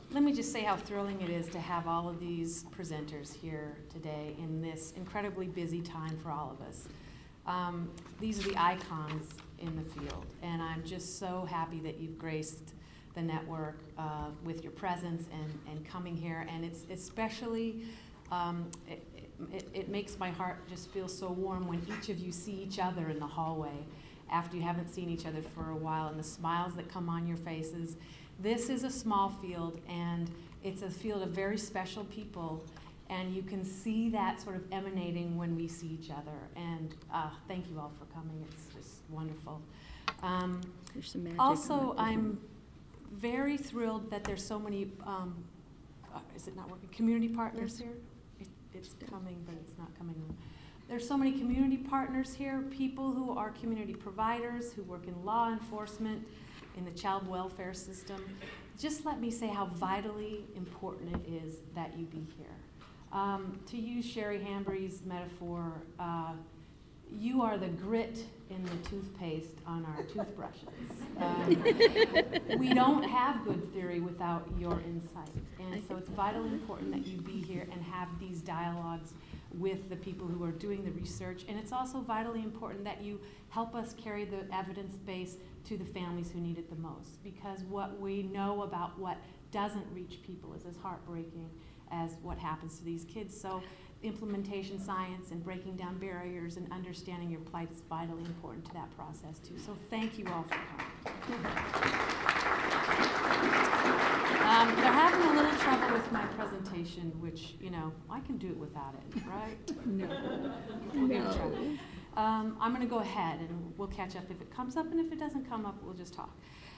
let me just say how thrilling it is to have all of these presenters here today in this incredibly busy time for all of us. These are the icons in the field, and I'm just so happy that you've graced the network with your presence and coming here. And it's especially, it makes my heart just feel so warm when each of you see each other in the hallway after you haven't seen each other for a while, and the smiles that come on your faces. This is a small field, and it's a field of very special people, and you can see that sort of emanating when we see each other. And thank you all for coming. It's just wonderful. There's some magic. Also, I'm very thrilled that there's so many, is it not working? Community partners here? It's coming, but it's not coming on. There's so many community partners here, people who are community providers, who work in law enforcement, in the child welfare system. Just let me say how vitally important it is that you be here. To use Sherry Hambury's metaphor, you are the grit in the toothpaste on our toothbrushes. We don't have good theory without your insight. And so it's vitally important that you be here and have these dialogues with the people who are doing the research. And it's also vitally important that you help us carry the evidence base to the families who need it the most. Because what we know about what doesn't reach people is as heartbreaking as what happens to these kids. So implementation science and breaking down barriers and understanding your plight is vitally important to that process too. So thank you all for coming. They're having a little trouble with my presentation, which, you know, I can do it without it, right? No. We'll give it a try. I'm going to go ahead and we'll catch up if it comes up, and if it doesn't come up, we'll just talk.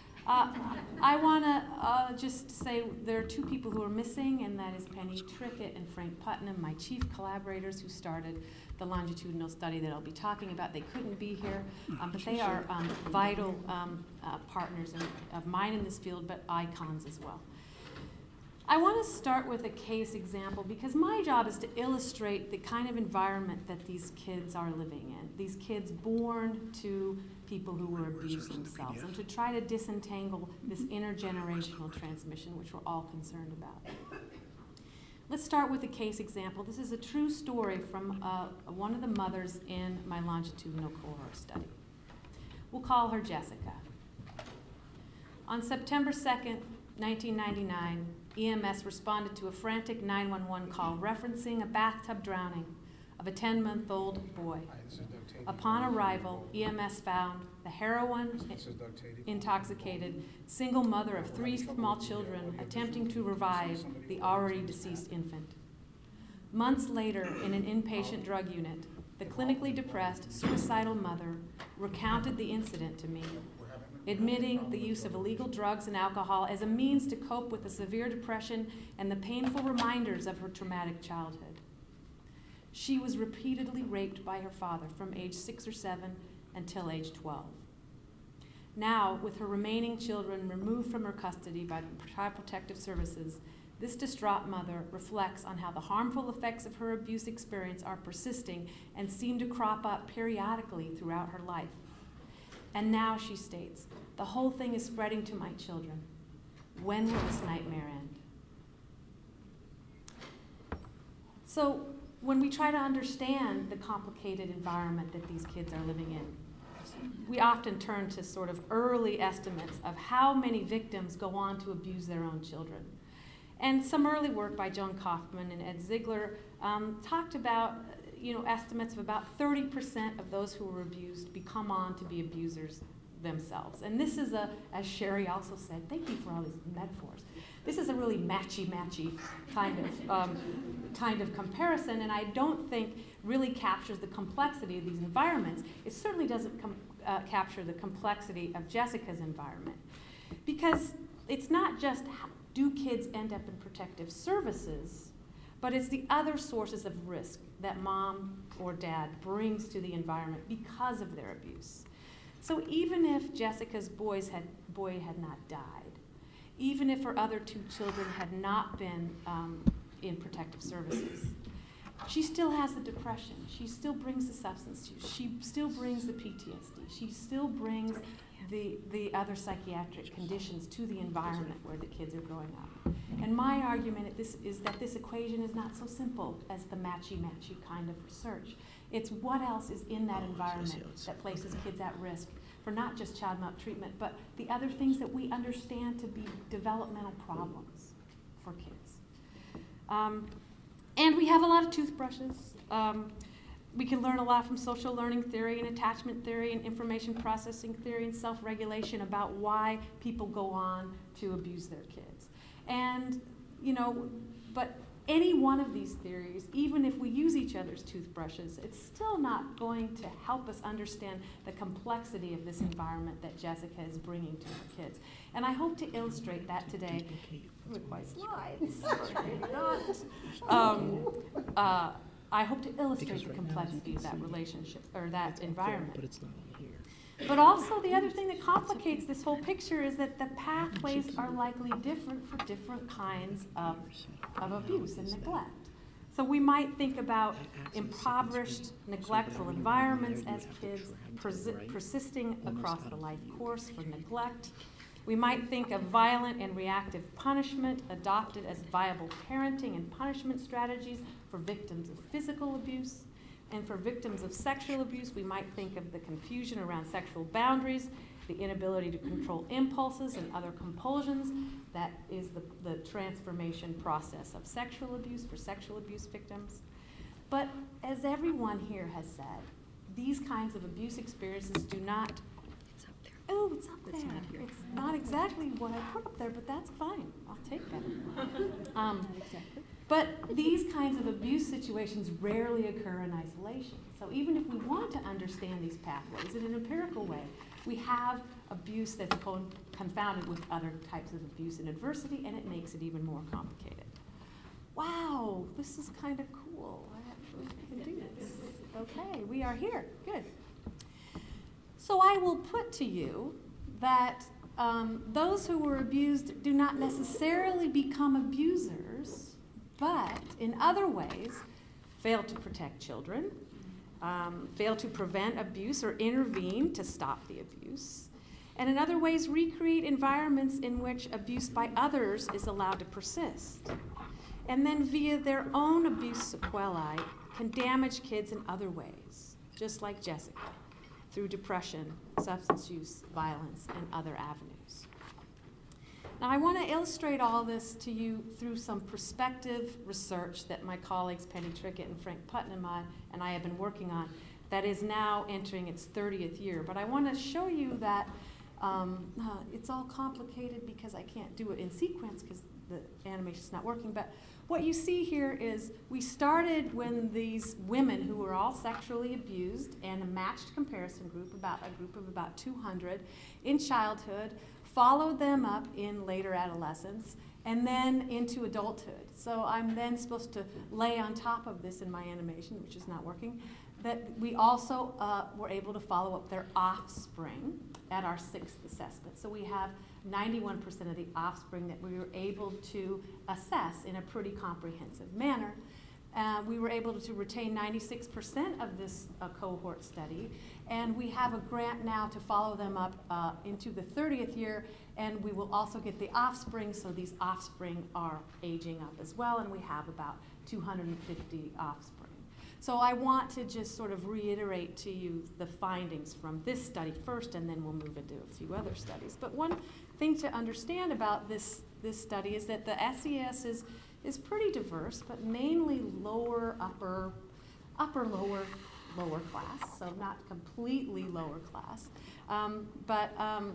I want to just say there are two people who are missing, and that is Penny Trickett and Frank Putnam, my chief collaborators who started the longitudinal study that I'll be talking about. They couldn't be here, but they are vital partners of mine in this field, but icons as well. I want to start with a case example because my job is to illustrate the kind of environment that these kids are living in, these kids born to people who were abused themselves, and to try to disentangle this intergenerational transmission, which we're all concerned about. Let's start with a case example. This is a true story from one of the mothers in my longitudinal cohort study. We'll call her Jessica. On September 2nd, 1999, EMS responded to a frantic 911 call referencing a bathtub drowning of a 10-month-old boy. Upon arrival, EMS found the heroin-intoxicated single mother of 3 small children attempting to revive the already deceased infant. Months later, in an inpatient drug unit, the clinically depressed, suicidal mother recounted the incident to me, admitting the use of illegal drugs and alcohol as a means to cope with the severe depression and the painful reminders of her traumatic childhood. She was repeatedly raped by her father from age 6 or 7 until age 12. Now, with her remaining children removed from her custody by Child Protective Services, this distraught mother reflects on how the harmful effects of her abuse experience are persisting and seem to crop up periodically throughout her life. And now, she states, the whole thing is spreading to my children. When will this nightmare end? So, when we try to understand the complicated environment that these kids are living in, we often turn to sort of early estimates of how many victims go on to abuse their own children. And some early work by Joan Kaufman and Ed Ziegler talked about estimates of about 30% of those who were abused come on to be abusers themselves. And this is as Sherry also said, thank you for all these metaphors. This is a really matchy kind of comparison, and I don't think really captures the complexity of these environments. It certainly doesn't capture the complexity of Jessica's environment, because it's not just do kids end up in protective services, but it's the other sources of risk that mom or dad brings to the environment because of their abuse. So even if Jessica's boy had not died, even if her other 2 children had not been in protective services, she still has the depression. She still brings the substance use. She still brings the PTSD. She still brings the other psychiatric conditions to the environment where the kids are growing up. And my argument is that this equation is not so simple as the matchy-matchy kind of research. It's what else is in that environment that places kids at risk for not just child maltreatment, but the other things that we understand to be developmental problems for kids. And we have a lot of toothbrushes. We can learn a lot from social learning theory and attachment theory and information processing theory and self-regulation about why people go on to abuse their kids. And, but any one of these theories, even if we use each other's toothbrushes, it's still not going to help us understand the complexity of this environment that Jessica is bringing to her kids. And I hope to illustrate that today with my slides. I hope to illustrate the complexity of that relationship or that environment. But it's not on here. But also the other thing that complicates this whole picture is that the pathways are likely different for different kinds of abuse and neglect. So we might think about impoverished, neglectful environments as kids persisting across the life course for neglect. We might think of violent and reactive punishment adopted as viable parenting and punishment strategies for victims of physical abuse. And for victims of sexual abuse, we might think of the confusion around sexual boundaries, the inability to control impulses and other compulsions. That is the transformation process of sexual abuse for sexual abuse victims. But as everyone here has said, these kinds of abuse experiences do not... Oh, it's up there. It's not exactly what I put up there, but that's fine. I'll take that. But these kinds of abuse situations rarely occur in isolation. So even if we want to understand these pathways in an empirical way, we have abuse that's confounded with other types of abuse and adversity, and it makes it even more complicated. Wow, this is kind of cool. I actually can do this. Okay, we are here. Good. So I will put to you that those who were abused do not necessarily become abusers, but in other ways fail to protect children, fail to prevent abuse or intervene to stop the abuse, and in other ways recreate environments in which abuse by others is allowed to persist. And then via their own abuse sequelae can damage kids in other ways, just like Jessica, through depression, substance use, violence, and other avenues. Now, I want to illustrate all this to you through some perspective research that my colleagues Penny Trickett and Frank Putnam and I have been working on that is now entering its 30th year. But I want to show you that it's all complicated because I can't do it in sequence because the animation's not working. But what you see here is we started when these women who were all sexually abused and a matched comparison group, a group of about 200 in childhood, followed them up in later adolescence and then into adulthood. So I'm then supposed to lay on top of this in my animation, which is not working, that we also were able to follow up their offspring at our 6th assessment. So we have 91% of the offspring that we were able to assess in a pretty comprehensive manner. We were able to retain 96% of this cohort study, and we have a grant now to follow them up into the 30th year, and we will also get the offspring, so these offspring are aging up as well, and we have about 250 offspring. So I want to just sort of reiterate to you the findings from this study first, and then we'll move into a few other studies. But one thing to understand about this study is that the SES is pretty diverse, but mainly lower, upper, lower class, so not completely lower class, but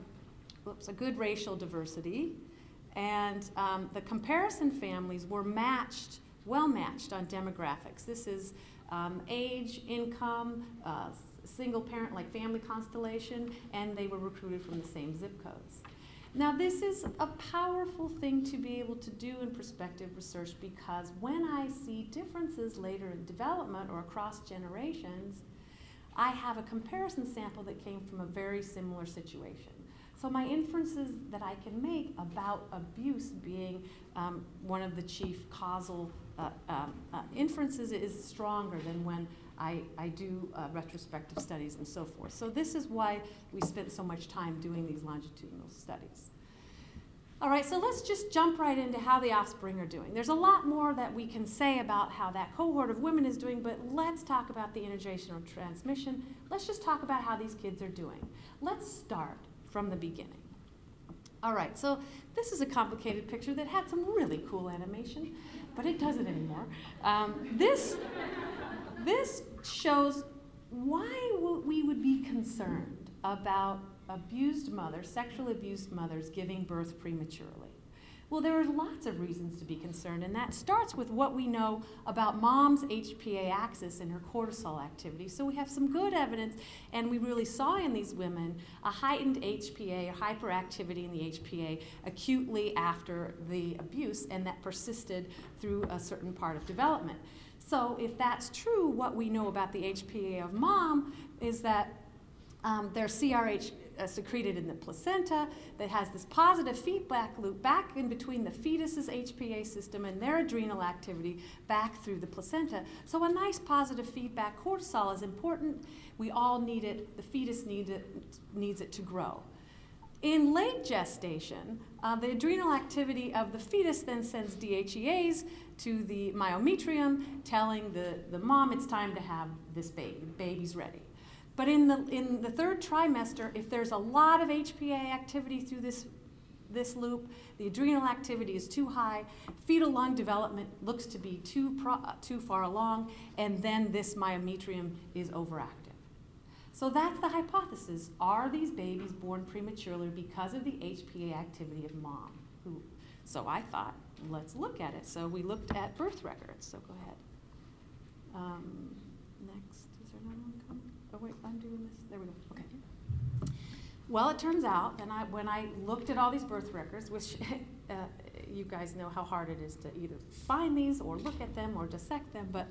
a good racial diversity. And the comparison families were well matched on demographics. This is age, income, single parent, like family constellation, and they were recruited from the same zip codes. Now, this is a powerful thing to be able to do in prospective research because when I see differences later in development or across generations, I have a comparison sample that came from a very similar situation. So my inferences that I can make about abuse being one of the chief causal inferences is stronger than when I do retrospective studies and so forth. So this is why we spent so much time doing these longitudinal studies. All right, so let's just jump right into how the offspring are doing. There's a lot more that we can say about how that cohort of women is doing, but let's talk about the intergenerational transmission. Let's just talk about how these kids are doing. Let's start from the beginning. All right, so this is a complicated picture that had some really cool animation, but it doesn't anymore. This shows why we would be concerned about abused mothers, sexually abused mothers, giving birth prematurely. Well, there are lots of reasons to be concerned, and that starts with what we know about mom's HPA axis and her cortisol activity. So we have some good evidence, and we really saw in these women a heightened HPA or hyperactivity in the HPA acutely after the abuse, and that persisted through a certain part of development. So if that's true, what we know about the HPA of mom is that there's CRH secreted in the placenta that has this positive feedback loop back in between the fetus's HPA system and their adrenal activity back through the placenta. So a nice positive feedback. Cortisol is important. We all need it. The fetus needs it to grow. In late gestation, the adrenal activity of the fetus then sends DHEAs to the myometrium, telling the mom it's time to have this baby. The baby's ready. But in the third trimester, if there's a lot of HPA activity through this loop, the adrenal activity is too high, fetal lung development looks to be too far along, and then this myometrium is overactive. So that's the hypothesis. Are these babies born prematurely because of the HPA activity of mom? So I thought, let's look at it. So we looked at birth records. So go ahead. Next, is there another one coming? Oh wait, I'm doing this. There we go. Okay. Well, it turns out, and when I looked at all these birth records, which you guys know how hard it is to either find these or look at them or dissect them, but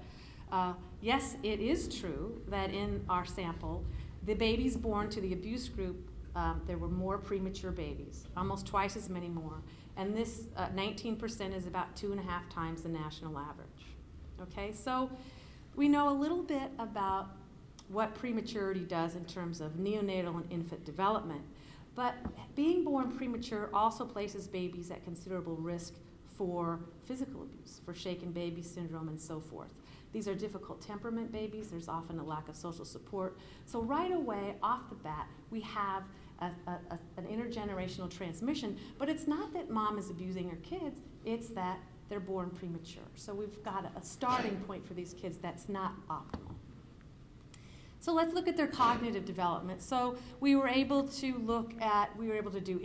yes, it is true that in our sample, the babies born to the abuse group, there were more premature babies, almost twice as many more. And this 19% is about 2.5 times the national average. Okay, so we know a little bit about what prematurity does in terms of neonatal and infant development. But being born premature also places babies at considerable risk for physical abuse, for shaken baby syndrome and so forth. These are difficult temperament babies. There's often a lack of social support. So right away, off the bat, we have an intergenerational transmission. But it's not that mom is abusing her kids. It's that they're born premature. So we've got a starting point for these kids that's not optimal. So let's look at their cognitive development. So we were able to do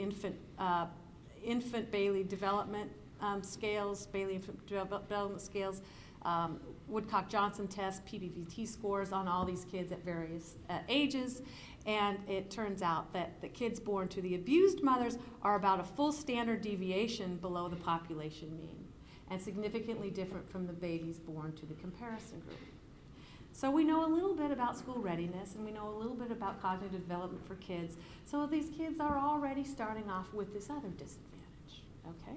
infant Bailey development scales, Bailey infant development scales, Woodcock-Johnson test, PBVT scores on all these kids at various ages. And it turns out that the kids born to the abused mothers are about a full standard deviation below the population mean, and significantly different from the babies born to the comparison group. So we know a little bit about school readiness, and we know a little bit about cognitive development for kids. So these kids are already starting off with this other disadvantage, okay?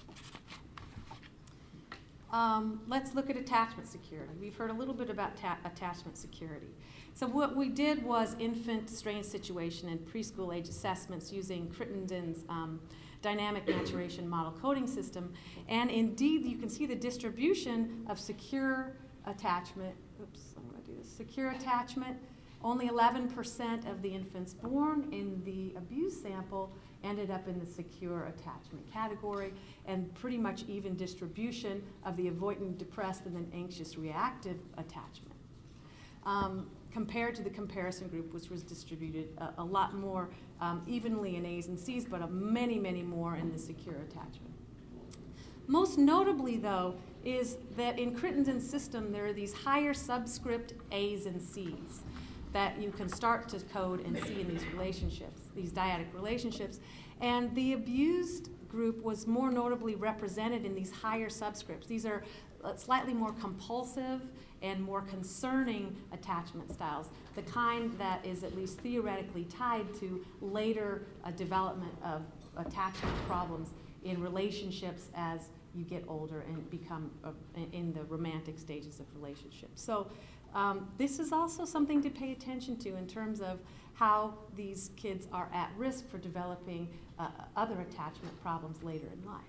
Let's look at attachment security. We've heard a little bit about attachment security. So what we did was infant strain situation and preschool age assessments using Crittenden's dynamic maturation model coding system. And indeed, you can see the distribution of secure attachment. Secure attachment. Only 11% of the infants born in the abuse sample ended up in the secure attachment category, and pretty much even distribution of the avoidant depressed and then anxious reactive attachment. Compared to the comparison group, which was distributed a lot more evenly in A's and C's, but many, many more in the secure attachment. Most notably, though, is that in Crittenden's system, there are these higher subscript A's and C's that you can start to code and see in these relationships, these dyadic relationships. And the abused group was more notably represented in these higher subscripts. These are slightly more compulsive and more concerning attachment styles, the kind that is at least theoretically tied to later development of attachment problems in relationships as you get older and become in the romantic stages of relationships. So this is also something to pay attention to in terms of how these kids are at risk for developing other attachment problems later in life.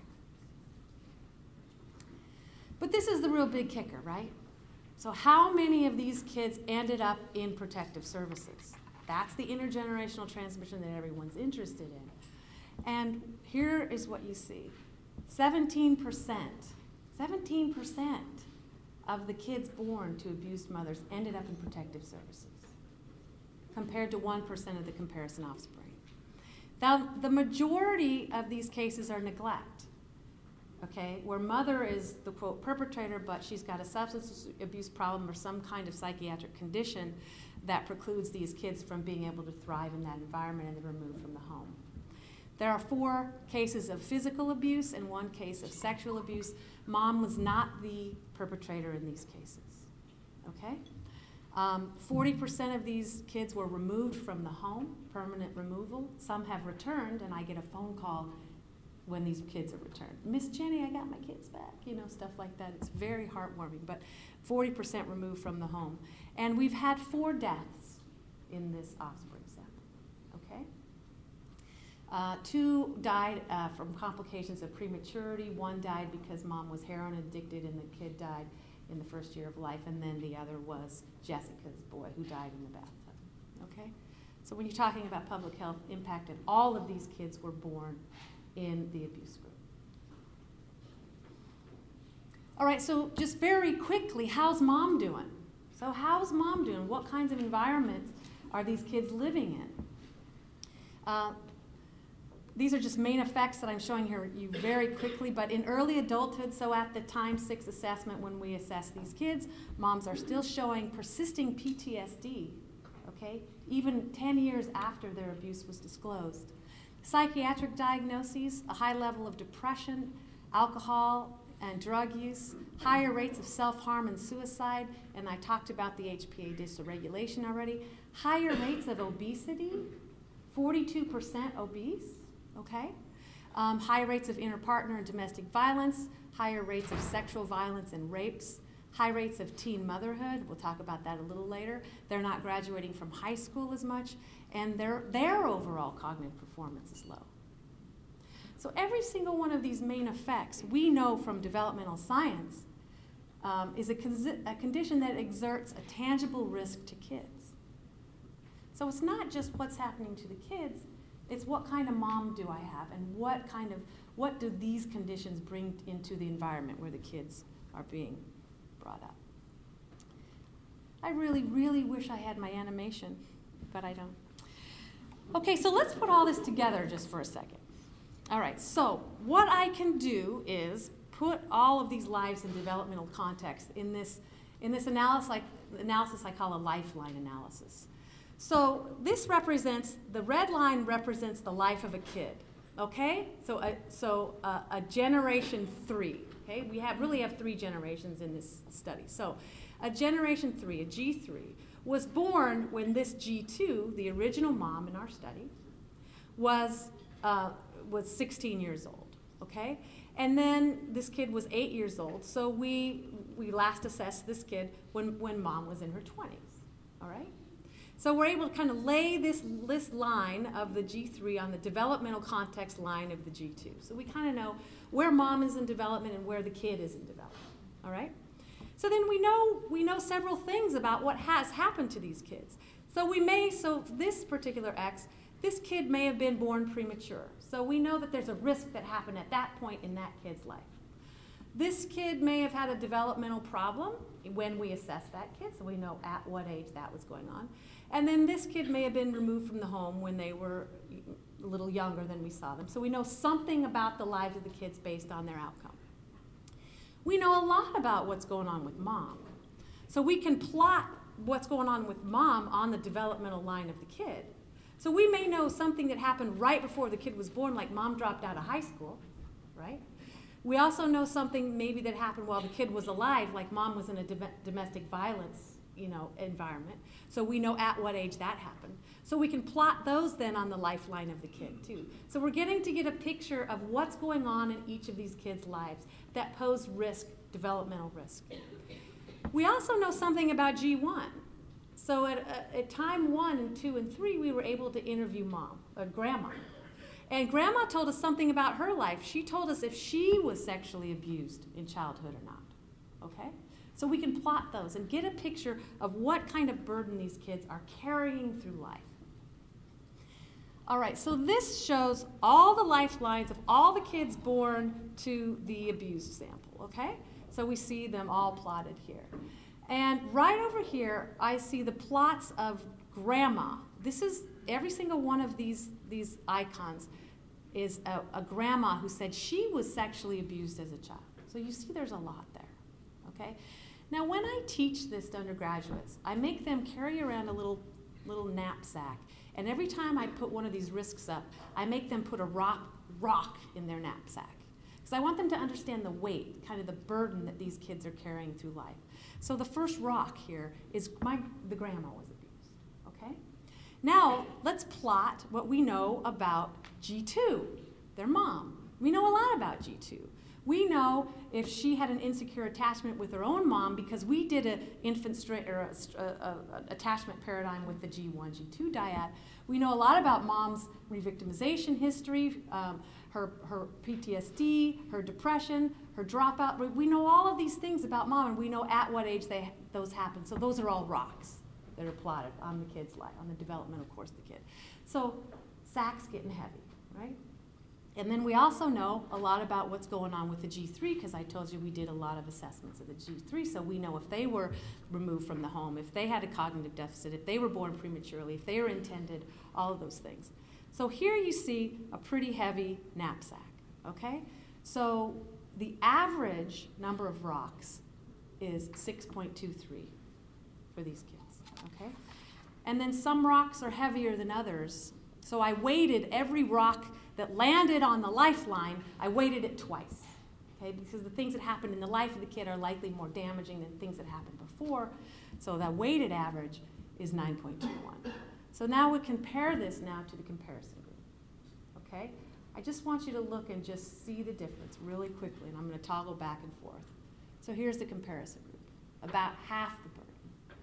But this is the real big kicker, right? So how many of these kids ended up in protective services? That's the intergenerational transmission that everyone's interested in. And here is what you see. 17% of the kids born to abused mothers ended up in protective services, compared to 1% of the comparison offspring. Now, the majority of these cases are neglect, okay, where mother is the, quote, perpetrator, but she's got a substance abuse problem or some kind of psychiatric condition that precludes these kids from being able to thrive in that environment and they're removed from the home. There are 4 cases of physical abuse and 1 case of sexual abuse. Mom was not the perpetrator in these cases, okay? 40% of these kids were removed from the home, permanent removal. Some have returned, and I get a phone call when these kids are returned. Miss Jenny, I got my kids back, stuff like that. It's very heartwarming, but 40% removed from the home. And we've had 4 deaths in this offspring sample, okay? 2 died from complications of prematurity. 1 died because mom was heroin addicted and the kid died in the first year of life, and then the other was Jessica's boy who died in the bathtub, okay? So when you're talking about public health impact, and all of these kids were born in the abuse group. All right, so just very quickly, how's mom doing? So how's mom doing? What kinds of environments are these kids living in? These are just main effects that I'm showing here you very quickly, but in early adulthood, so at the time 6 assessment when we assess these kids, moms are still showing persisting PTSD, okay, even 10 years after their abuse was disclosed. Psychiatric diagnoses, a high level of depression, alcohol and drug use, higher rates of self-harm and suicide, and I talked about the HPA dysregulation already, higher rates of obesity, 42% obese, okay? High rates of interpartner and domestic violence, higher rates of sexual violence and rapes, high rates of teen motherhood. We'll talk about that a little later. They're not graduating from high school as much, and their overall cognitive performance is low. So every single one of these main effects we know from developmental science is a condition that exerts a tangible risk to kids. So it's not just what's happening to the kids, it's what kind of mom do I have, and what do these conditions bring into the environment where the kids are being brought up. I really, really wish I had my animation, but I don't. Okay, so let's put all this together just for a second. All right, so what I can do is put all of these lives in developmental context in this analysis I call a lifeline analysis. So this represents, the red line represents the life of a kid, okay? So a generation 3, okay? We really have 3 generations in this study. So a generation 3, a G3, was born when this G2, the original mom in our study, was 16 years old, okay? And then this kid was 8 years old, so we last assessed this kid when mom was in her 20s, all right? So we're able to kind of lay this line of the G3 on the developmental context line of the G2. So we kind of know where mom is in development and where the kid is in development, all right? So then we know several things about what has happened to these kids. So this particular X, this kid may have been born premature. So we know that there's a risk that happened at that point in that kid's life. This kid may have had a developmental problem when we assessed that kid, so we know at what age that was going on. And then this kid may have been removed from the home when they were a little younger than we saw them. So we know something about the lives of the kids based on their outcome. We know a lot about what's going on with mom. So we can plot what's going on with mom on the developmental line of the kid. So we may know something that happened right before the kid was born, like mom dropped out of high school, right? We also know something maybe that happened while the kid was alive, like mom was in a domestic violence, environment. So we know at what age that happened. So we can plot those then on the lifeline of the kid too. So we're getting to get a picture of what's going on in each of these kids' lives that pose risk, developmental risk. We also know something about G1. So at time 1 and 2 and 3, we were able to interview grandma. And grandma told us something about her life. She told us if she was sexually abused in childhood or not, okay? So we can plot those and get a picture of what kind of burden these kids are carrying through life. All right, so this shows all the lifelines of all the kids born to the abused sample, okay? So we see them all plotted here. And right over here, I see the plots of grandma. This is every single one of these icons is a grandma who said she was sexually abused as a child. So you see there's a lot there, okay? Now when I teach this to undergraduates, I make them carry around a little knapsack. And every time I put one of these risks up, I make them put a rock in their knapsack. Because I want them to understand the weight, kind of the burden that these kids are carrying through life. So the first rock here is the grandma was abused, okay? Now, let's plot what we know about G2, their mom. We know a lot about G2. We know if she had an insecure attachment with her own mom because we did an attachment paradigm with the G1, G2 dyad. We know a lot about mom's re-victimization history, her PTSD, her depression, her dropout. We know all of these things about mom, and we know at what age those happen. So those are all rocks that are plotted on the kid's life, on the developmental course of the kid. So sack's getting heavy, right? And then we also know a lot about what's going on with the G3 because I told you we did a lot of assessments of the G3, so we know if they were removed from the home, if they had a cognitive deficit, if they were born prematurely, if they were intended, all of those things. So here you see a pretty heavy knapsack, okay? So the average number of rocks is 6.23 for these kids, okay? And then some rocks are heavier than others. So I weighted every rock that landed on the lifeline, I weighted it twice, okay? Because the things that happened in the life of the kid are likely more damaging than things that happened before. So that weighted average is 9.21. So now we compare this now to the comparison group, okay? I just want you to look and just see the difference really quickly, and I'm going to toggle back and forth. So here's the comparison group, about half the burden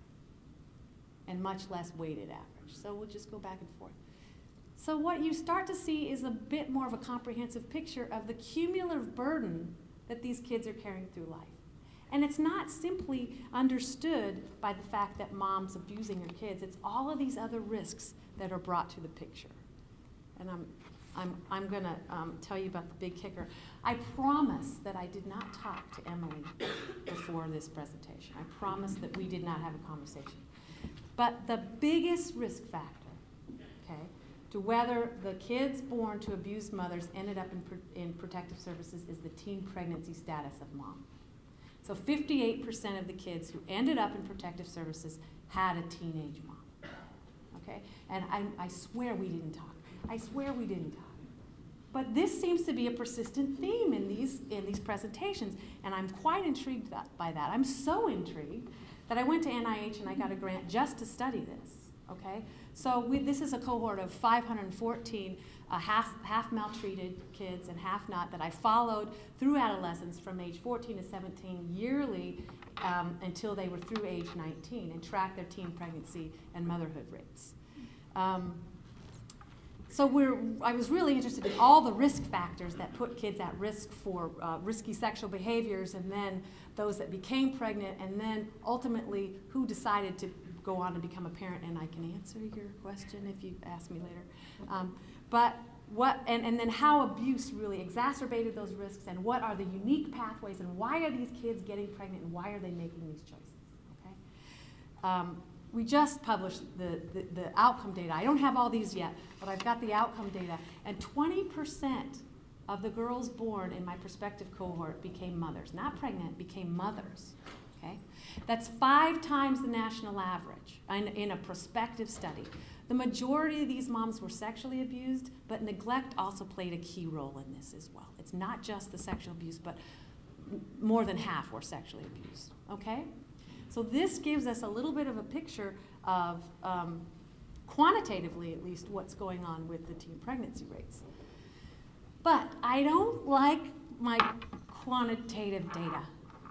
and much less weighted average. So we'll just go back and forth. So what you start to see is a bit more of a comprehensive picture of the cumulative burden that these kids are carrying through life. And it's not simply understood by the fact that mom's abusing her kids. It's all of these other risks that are brought to the picture. And I'm going to tell you about the big kicker. I promise that I did not talk to Emily before this presentation. I promise that we did not have a conversation. But the biggest risk factor, okay, to whether the kids born to abused mothers ended up in protective services is the teen pregnancy status of mom. So 58% of the kids who ended up in protective services had a teenage mom, okay? And I swear we didn't talk. I swear we didn't talk. But this seems to be a persistent theme in these presentations, and I'm quite intrigued by that. I'm so intrigued that I went to NIH and I got a grant just to study this, okay? So this is a cohort of 514 half maltreated kids and half not that I followed through adolescence from age 14 to 17 yearly until they were through age 19 and tracked their teen pregnancy and motherhood rates. So I was really interested in all the risk factors that put kids at risk for risky sexual behaviors, and then those that became pregnant, and then ultimately who decided to go on to become a parent, and I can answer your question if you ask me later. And then how abuse really exacerbated those risks, and what are the unique pathways, and why are these kids getting pregnant, and why are they making these choices, okay? We just published the outcome data. I don't have all these yet, but I've got the outcome data, and 20% of the girls born in my prospective cohort became mothers. Not pregnant, became mothers, okay? That's 5 times the national average in a prospective study. The majority of these moms were sexually abused, but neglect also played a key role in this as well. It's not just the sexual abuse, but more than half were sexually abused, okay? So this gives us a little bit of a picture of, quantitatively at least, what's going on with the teen pregnancy rates. But I don't like my quantitative data.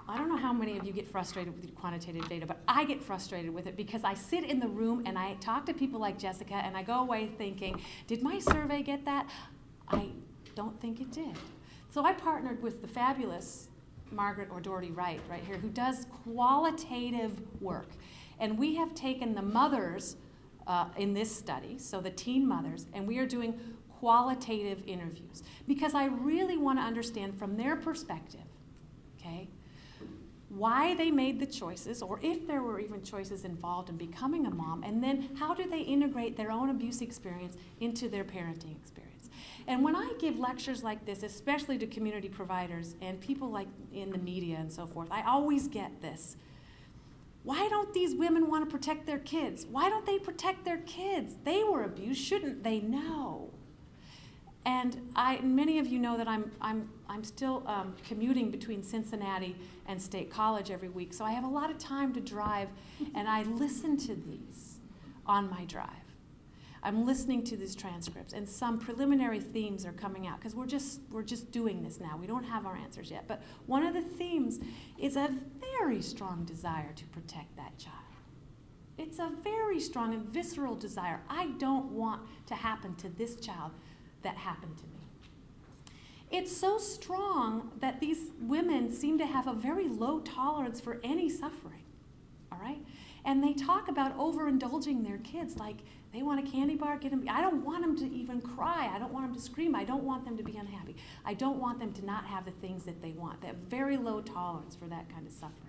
I don't know how many of you get frustrated with quantitative data, but I get frustrated with it because I sit in the room and I talk to people like Jessica and I go away thinking, did my survey get that? I don't think it did. So I partnered with the fabulous Margaret O'Doherty Wright right here, who does qualitative work. And we have taken the mothers in this study, so the teen mothers, and we are doing qualitative interviews because I really want to understand from their perspective, okay, why they made the choices, or if there were even choices involved in becoming a mom, and then how do they integrate their own abuse experience into their parenting experience. And when I give lectures like this, especially to community providers and people like in the media and so forth, I always get this. Why don't these women want to protect their kids? Why don't they protect their kids? They were abused, shouldn't they know? And many of you know that I'm still commuting between Cincinnati and State College every week, so I have a lot of time to drive, and I listen to these on my drive. I'm listening to these transcripts, and some preliminary themes are coming out because we're just doing this now. We don't have our answers yet, but one of the themes is a very strong desire to protect that child. It's a very strong and visceral desire. I don't want to happen to this child that happened to me. It's so strong that these women seem to have a very low tolerance for any suffering, all right? And they talk about overindulging their kids, like they want a candy bar, get them. I don't want them to even cry. I don't want them to scream. I don't want them to be unhappy. I don't want them to not have the things that they want. They have very low tolerance for that kind of suffering.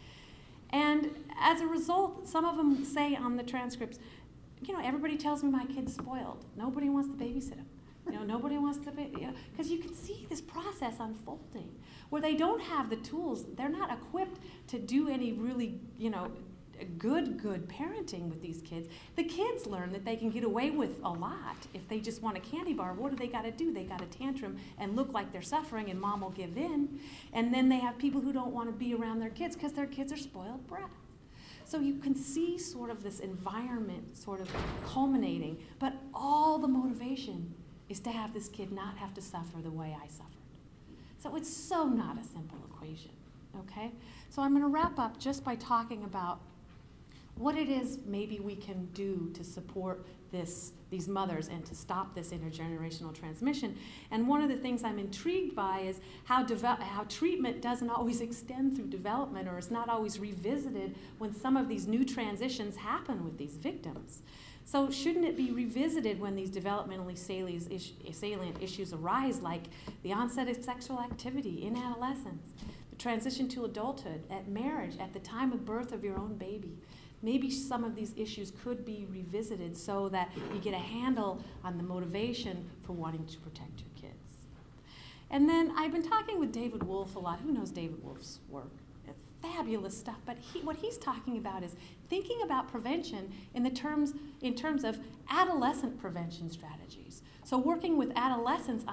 And as a result, some of them say on the transcripts, you know, everybody tells me my kid's spoiled. Nobody wants to babysit him. You know, nobody wants to, because you can see this process unfolding where they don't have the tools. They're not equipped to do any really, good parenting with these kids. The kids learn that they can get away with a lot if they just want a candy bar. What do they got to do? They got to tantrum and look like they're suffering, and mom will give in. And then they have people who don't want to be around their kids because their kids are spoiled brats. So you can see sort of this environment sort of culminating, but all the motivation is to have this kid not have to suffer the way I suffered. So it's so not a simple equation, okay? So I'm going to wrap up just by talking about what it is maybe we can do to support these mothers and to stop this intergenerational transmission. And one of the things I'm intrigued by is how treatment doesn't always extend through development, or is not always revisited when some of these new transitions happen with these victims. So shouldn't it be revisited when these developmentally salient issues arise, like the onset of sexual activity in adolescence, the transition to adulthood, at marriage, at the time of birth of your own baby? Maybe some of these issues could be revisited so that you get a handle on the motivation for wanting to protect your kids. And then I've been talking with David Wolf a lot. Who knows David Wolf's work? Fabulous stuff, but what he's talking about is thinking about prevention in terms of adolescent prevention strategies. So working with adolescents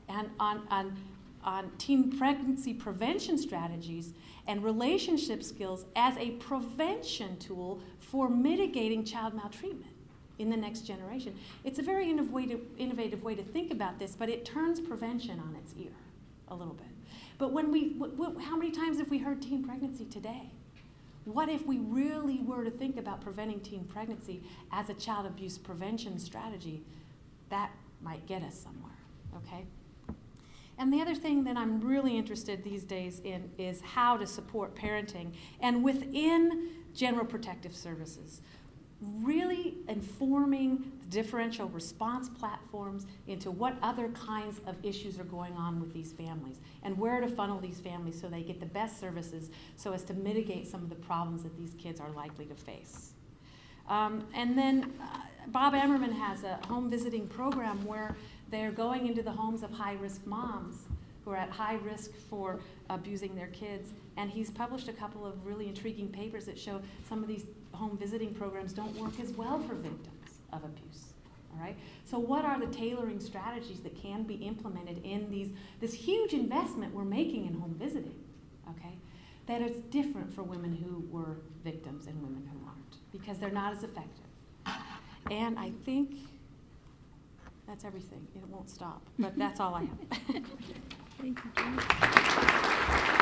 on teen pregnancy prevention strategies and relationship skills as a prevention tool for mitigating child maltreatment in the next generation. It's a very innovative way to think about this, but it turns prevention on its ear a little bit. But how many times have we heard teen pregnancy today? What if we really were to think about preventing teen pregnancy as a child abuse prevention strategy? That might get us somewhere, okay? And the other thing that I'm really interested these days in is how to support parenting, and within General Protective Services, really informing the differential response platforms into what other kinds of issues are going on with these families and where to funnel these families so they get the best services so as to mitigate some of the problems that these kids are likely to face. And then Bob Emmerman has a home visiting program where they're going into the homes of high-risk moms who are at high risk for abusing their kids. And he's published a couple of really intriguing papers that show some of these home visiting programs don't work as well for victims of abuse. All right? So what are the tailoring strategies that can be implemented in this huge investment we're making in home visiting, okay, that is different for women who were victims and women who aren't, because they're not as effective. And I think that's everything. It won't stop, but that's all I have. Thank you, Jen.